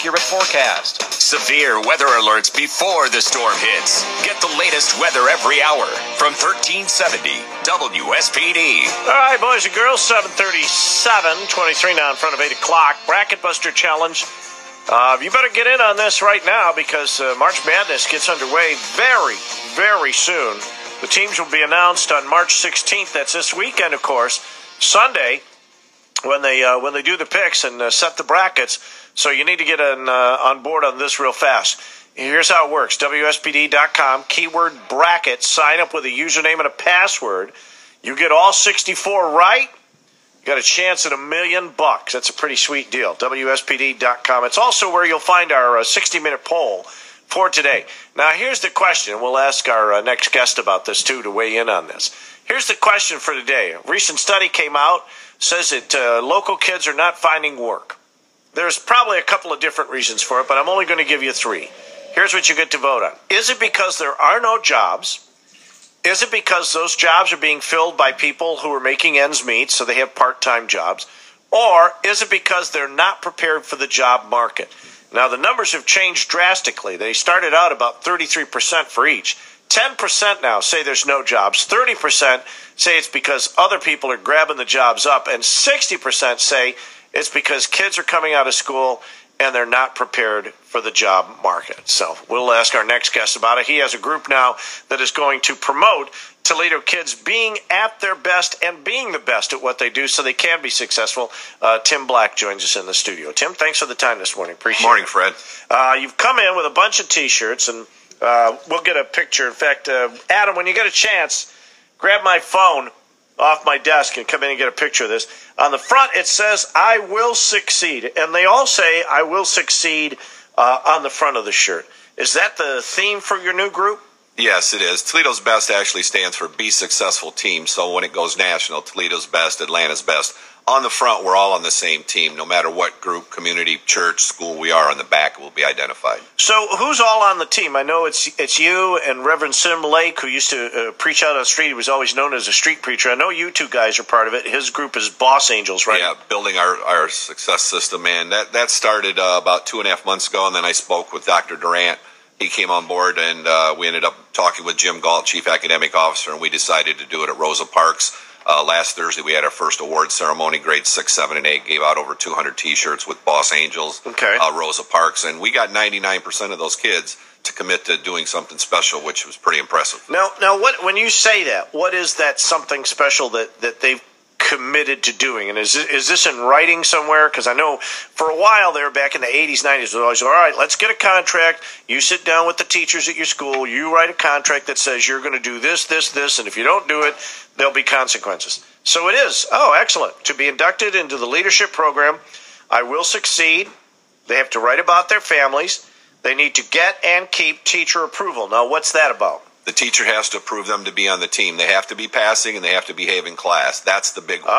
accurate forecast. Severe weather alerts before the storm hits. Get the latest weather every hour from 1370 WSPD. All right, boys and girls, 7:37, 23 now in front of 8 o'clock. Bracket Buster Challenge. You better get in on this right now because March Madness gets underway very, very soon. The teams will be announced on March 16th. That's this weekend, of course. Sunday, when they do the picks and set the brackets. So you need to get on board on this real fast. Here's how it works. WSPD.com, keyword bracket. Sign up with a username and a password. You get all 64 right, you got a chance at $1 million. That's a pretty sweet deal. WSPD.com. It's also where you'll find our 60-minute poll for today. Now, here's the question. We'll ask our next guest about this, too, to weigh in on this. Here's the question for today. A recent study came out, says that local kids are not finding work. There's probably a couple of different reasons for it, but I'm only going to give you 3. Here's what you get to vote on. Is it because there are no jobs? Is it because those jobs are being filled by people who are making ends meet, so they have part-time jobs? Or is it because they're not prepared for the job market? Now, the numbers have changed drastically. They started out about 33% for each. 10% now say there's no jobs. 30% say it's because other people are grabbing the jobs up. And 60% say it's because kids are coming out of school and they're not prepared for the job market. So we'll ask our next guest about it. He has a group now that is going to promote Toledo kids being at their best and being the best at what they do so they can be successful. Tim Black joins us in the studio. Tim, thanks for the time this morning. Appreciate it. Morning, Fred. You've come in with a bunch of T-shirts, and we'll get a picture. In fact, Adam, when you get a chance, grab my phone off my desk and come in and get a picture of this. On the front, it says, "I will succeed." And they all say, "I will succeed," on the front of the shirt. Is that the theme for your new group? Yes, it is. Toledo's Best actually stands for Be Successful Team. So when it goes national, Toledo's Best, Atlanta's Best. On the front, we're all on the same team. No matter what group, community, church, school we are, on the back will be identified. So who's all on the team? I know it's you and Reverend Sim Lake, who used to preach out on the street. He was always known as a street preacher. I know you two guys are part of it. His group is Boss Angels, right? Yeah, building our success system, man. That started about 2.5 months ago, and then I spoke with Dr. Durant. He came on board, and we ended up talking with Jim Galt, Chief Academic Officer, and we decided to do it at Rosa Parks. Last Thursday, we had our first award ceremony. Grades 6, 7, and 8 gave out over 200 T-shirts with Boss Angels, Rosa Parks, and we got 99% of those kids to commit to doing something special, which was pretty impressive. Now, when you say that, what is that something special that they've committed to doing? And is this in writing somewhere? Because I know for a while there, back in the 80s, 90s, it was always, all right, let's get a contract. You sit down with the teachers at your school. You write a contract that says you're going to do this, this, this, and if you don't do it, there'll be consequences. So it is. Oh, excellent. To be inducted into the leadership program, I will succeed. They have to write about their families. They need to get and keep teacher approval. Now, what's that about? The teacher has to approve them to be on the team. They have to be passing, and they have to behave in class. That's the big one.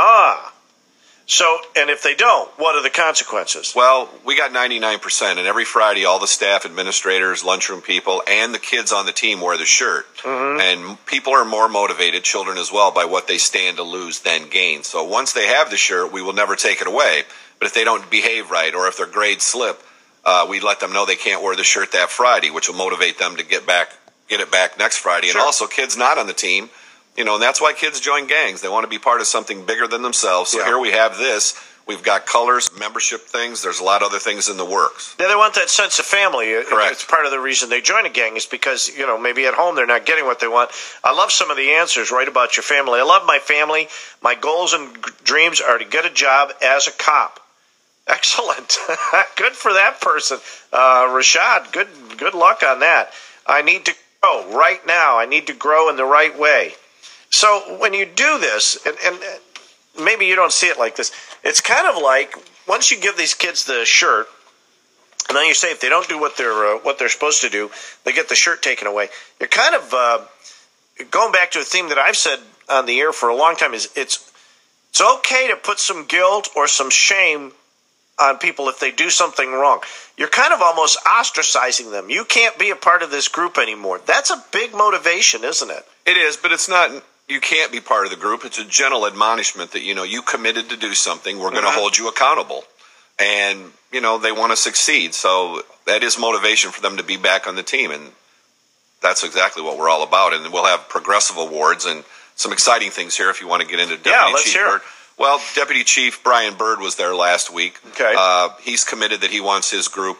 So, and if they don't, what are the consequences? Well, we got 99%, and every Friday, all the staff, administrators, lunchroom people, and the kids on the team wear the shirt. Mm-hmm. And people are more motivated, children as well, by what they stand to lose than gain. So once they have the shirt, we will never take it away. But if they don't behave right, or if their grades slip, we let them know they can't wear the shirt that Friday, which will motivate them to get it back next Friday. Sure. And also, kids not on the team, and that's why kids join gangs. They want to be part of something bigger than themselves. So Here we have this. We've got colors, membership things. There's a lot of other things in the works. Yeah, they want that sense of family. Correct. It's part of the reason they join a gang is because, maybe at home they're not getting what they want. I love some of the answers right about your family. I love my family. My goals and dreams are to get a job as a cop. Excellent. Good for that person. Rashad, good luck on that. I need to grow right now. I need to grow in the right way. So when you do this, and maybe you don't see it like this, it's kind of like once you give these kids the shirt, and then you say if they don't do what they're supposed to do, they get the shirt taken away. You're kind of going back to a theme that I've said on the air for a long time is it's okay to put some guilt or some shame on people if they do something wrong. You're kind of almost ostracizing them. You can't be a part of this group anymore. That's a big motivation, isn't it? It is, but it's not. You can't be part of the group. It's a gentle admonishment that, you committed to do something. We're going to hold you accountable. And they want to succeed. So that is motivation for them to be back on the team, and that's exactly what we're all about. And we'll have progressive awards and some exciting things here if you want to get into Deputy let's Chief hear it. Bird. Well, Deputy Chief Brian Bird was there last week. Okay. He's committed that he wants his group,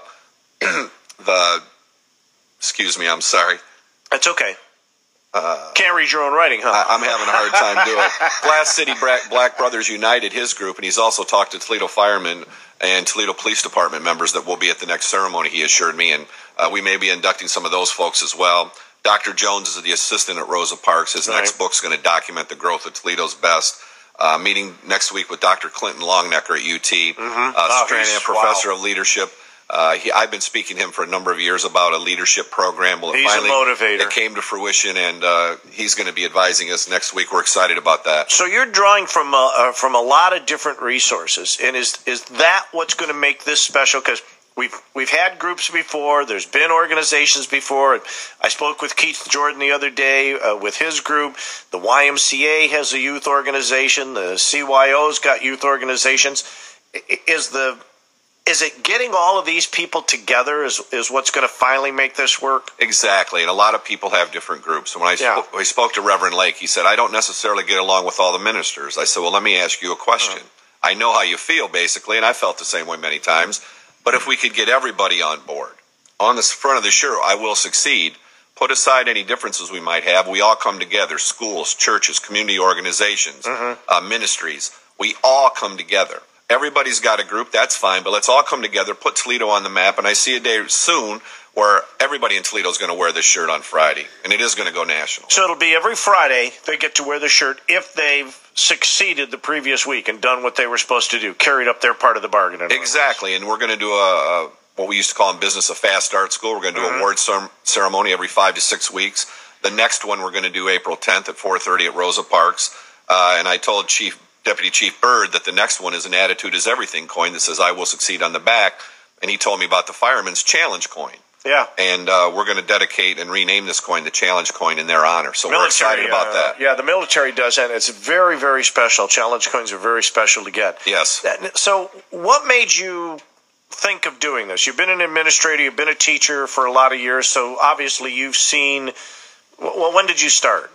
excuse me, I'm sorry. That's okay. Can't read your own writing, huh? I'm having a hard time doing it. Glass City Black Brothers United, his group, and he's also talked to Toledo firemen and Toledo Police Department members that will be at the next ceremony, he assured me, and we may be inducting some of those folks as well. Dr. Jones is the assistant at Rosa Parks. His next book's going to document the growth of Toledo's best. Meeting next week with Dr. Clinton Longnecker at UT, Stranahan Professor of Leadership. I've been speaking to him for a number of years about a leadership program. Well, he's finally, a motivator. It came to fruition, and he's going to be advising us next week. We're excited about that. So you're drawing from a lot of different resources, and is that what's going to make this special? Because we've had groups before. There's been organizations before. I spoke with Keith Jordan the other day with his group. The YMCA has a youth organization. The CYO's got youth organizations. Is it getting all of these people together is what's going to finally make this work? Exactly, and a lot of people have different groups. And when I spoke to Reverend Lake, he said, I don't necessarily get along with all the ministers. I said, well, let me ask you a question. I know how you feel, basically, and I felt the same way many times. But if we could get everybody on board, on the front of the shirt, I will succeed, put aside any differences we might have, we all come together, schools, churches, community organizations, ministries, we all come together. Everybody's got a group, that's fine, but let's all come together, put Toledo on the map, and I see a day soon where everybody in Toledo is going to wear this shirt on Friday, and it is going to go national. So it'll be every Friday they get to wear the shirt if they've succeeded the previous week and done what they were supposed to do, carried up their part of the bargain. Exactly, and we're going to do what we used to call in business a fast start school. We're going to do an award ceremony every 5 to 6 weeks. The next one we're going to do April 10th at 4:30 at Rosa Parks, and I told Deputy Chief Bird that the next one is an Attitude is Everything coin that says I will succeed on the back, and he told me about the Fireman's Challenge coin. Yeah. And we're going to dedicate and rename this coin the Challenge coin in their honor. So we're excited about that. Yeah, the military does that. It's very, very special. Challenge coins are very special to get. Yes. So what made you think of doing this? You've been an administrator, you've been a teacher for a lot of years, so obviously you've seen, well, when did you start?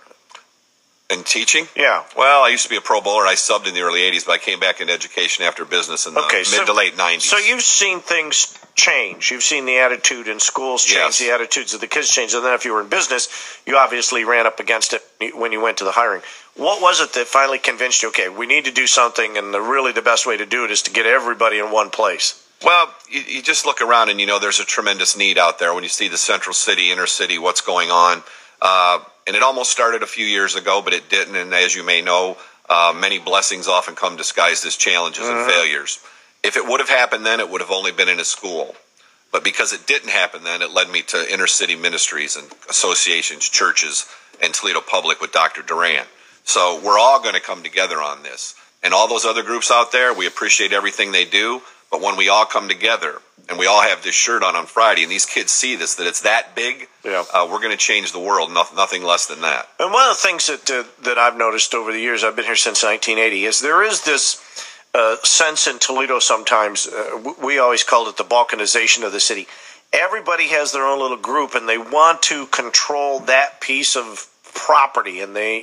In teaching? Yeah. Well, I used to be a Pro Bowler. I subbed in the early 80s, but I came back into education after business in the mid to late 90s. So you've seen things change. You've seen the attitude in schools change, the attitudes of the kids change. And then if you were in business, you obviously ran up against it when you went to the hiring. What was it that finally convinced you, okay, we need to do something, and really the best way to do it is to get everybody in one place? Well, you just look around and, there's a tremendous need out there when you see the central city, inner city, what's going on. And it almost started a few years ago, but it didn't. And as you may know, many blessings often come disguised as challenges and failures. If it would have happened then, it would have only been in a school. But because it didn't happen then, it led me to inner city ministries and associations, churches, and Toledo Public with Dr. Duran. So we're all going to come together on this. And all those other groups out there, we appreciate everything they do. But when we all come together, and we all have this shirt on Friday, and these kids see this, that it's that big, we're going to change the world, nothing less than that. And one of the things that I've noticed over the years, I've been here since 1980, is there is this sense in Toledo sometimes, we always called it the balkanization of the city. Everybody has their own little group, and they want to control that piece of property, and they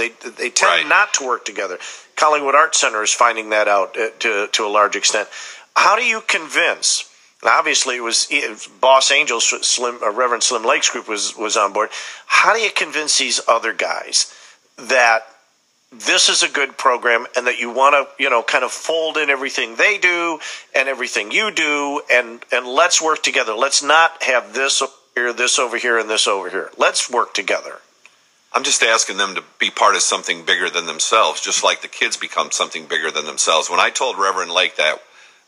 tend not to work together. Collingwood Art Center is finding that out to a large extent. How do you convince? Obviously, it was Boss Angels, Reverend Slim Lake's group was on board. How do you convince these other guys that this is a good program and that you want to, kind of fold in everything they do and everything you do, and let's work together. Let's not have this over here, and this over here. Let's work together. I'm just asking them to be part of something bigger than themselves, just like the kids become something bigger than themselves. When I told Reverend Lake that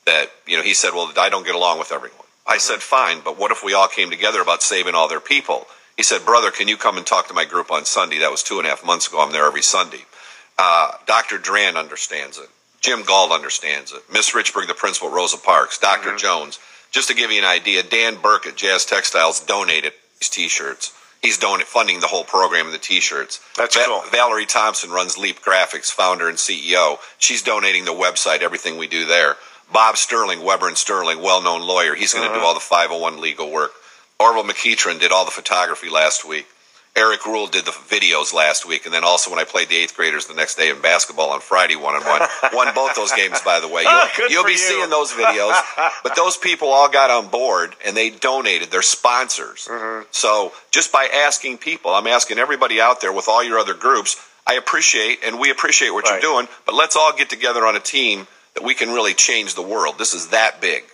he said, well, I don't get along with everyone. I said, fine, but what if we all came together about saving all their people? He said, brother, can you come and talk to my group on Sunday? That was 2.5 months ago. I'm there every Sunday. Dr. Duran understands it. Jim Gall understands it. Miss Richburg, the principal at Rosa Parks. Dr. Jones. Just to give you an idea, Dan Burke at Jazz Textiles donated these T-shirts. He's funding the whole program of the T-shirts. That's cool. Valerie Thompson runs Leap Graphics, founder and CEO. She's donating the website, everything we do there. Bob Sterling, Weber and Sterling, well-known lawyer. He's going to do all the 501 legal work. Orville McEachran did all the photography last week. Eric Rule did the videos last week, and then also when I played the 8th graders the next day in basketball on Friday, 1-on-1. Won both those games, by the way. You'll be seeing those videos. But those people all got on board, and they donated. They're sponsors. So just by asking people, I'm asking everybody out there with all your other groups, I appreciate, and we appreciate what you're doing, but let's all get together on a team that we can really change the world. This is that big.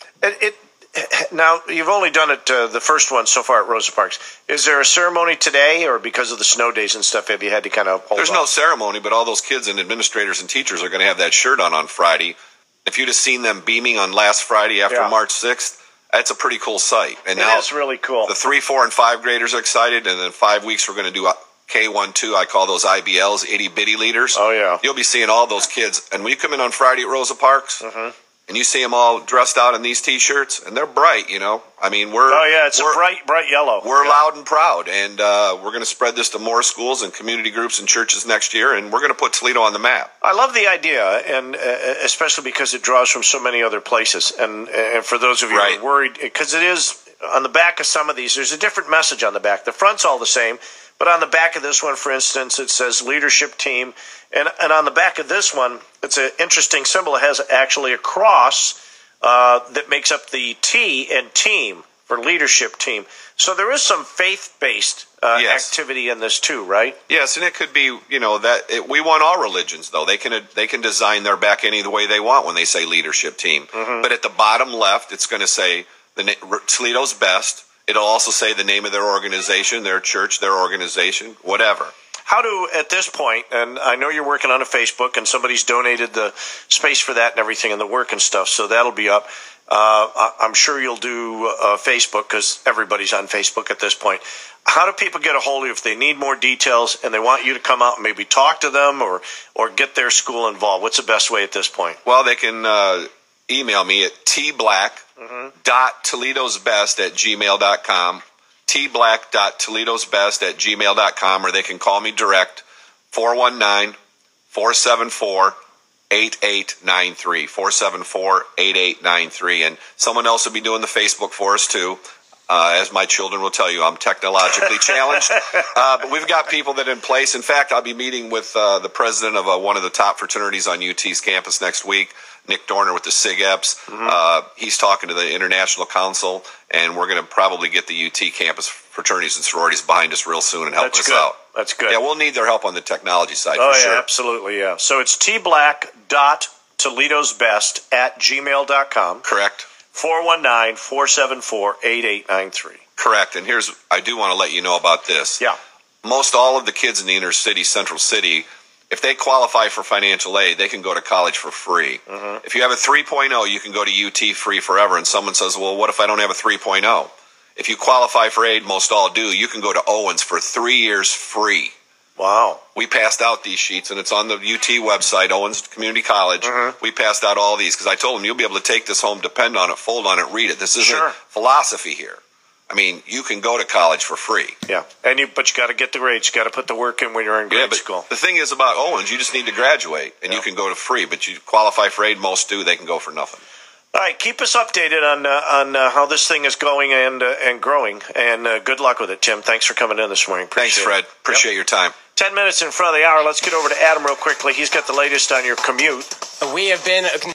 Now, you've only done it the first one so far at Rosa Parks. Is there a ceremony today, or because of the snow days and stuff, have you had to kind of hold There's on? no ceremony, but all those kids and administrators and teachers are going to have that shirt on Friday. If you'd have seen them beaming on last Friday after March 6th, that's a pretty cool sight. And now it's really cool. The 3, 4, and 5 graders are excited, and in 5 weeks we're going to do K1, 2. I call those IBLs, itty-bitty leaders. Oh, yeah. You'll be seeing all those kids. And when you come in on Friday at Rosa Parks, and you see them all dressed out in these T-shirts, and they're bright, you know. I mean, it's a bright yellow. We're loud and proud, and we're going to spread this to more schools and community groups and churches next year, and we're going to put Toledo on the map. I love the idea, and especially because it draws from so many other places. And for those of you who are worried, because it is on the back of some of these, there's a different message on the back. The front's all the same, but on the back of this one, for instance, it says leadership team. And on the back of this one, it's an interesting symbol. It has actually a cross that makes up the T in team for leadership team. So there is some faith-based activity in this too, right? Yes, and it could be, we want all religions, though. They can design their back any the way they want when they say leadership team. But at the bottom left, it's going to say Toledo's Best. It'll also say the name of their organization, their church, their organization, whatever. How do, at this point, and I know you're working on a Facebook, and somebody's donated the space for that and everything and the work and stuff, so that'll be up. I'm sure you'll do Facebook because everybody's on Facebook at this point. How do people get a hold of you if they need more details and they want you to come out and maybe talk to them or get their school involved? What's the best way at this point? Well, they can email me at tblack.toledosbest@gmail.com. tblack.toledosbest@gmail.com, or they can call me direct, 419-474-8893, 474-8893, and someone else will be doing the Facebook for us too. As my children will tell you, I'm technologically challenged, but we've got people that are in place. In fact, I'll be meeting with the president of one of the top fraternities on UT's campus next week, Nick Dorner with the SIG-EPS. He's talking to the International Council, and we're going to probably get the UT campus fraternities and sororities behind us real soon and helping us out. That's good. Yeah, we'll need their help on the technology side for sure. Absolutely, yeah. So it's tblack.toledosbest@gmail.com. Correct. 419-474-8893. Correct. And I do want to let you know about this. Yeah. Most all of the kids in the inner city, Central City, if they qualify for financial aid, they can go to college for free. If you have a 3.0, you can go to UT free forever. And someone says, well, what if I don't have a 3.0? If you qualify for aid, most all do, you can go to Owens for 3 years free. Wow. We passed out these sheets, and it's on the UT website, Owens Community College. We passed out all these because I told them you'll be able to take this home, depend on it, fold on it, read it. This isn't philosophy here. I mean, you can go to college for free. Yeah, but you got to get the grades. You got to put the work in when you're in grade school. The thing is about Owens, you just need to graduate, and you can go to free. But you qualify for aid, most do. They can go for nothing. All right, keep us updated on how this thing is going and growing. And good luck with it, Tim. Thanks for coming in this morning. Thanks, Fred. Appreciate your time. 10 minutes in front of the hour. Let's get over to Adam real quickly. He's got the latest on your commute. We have been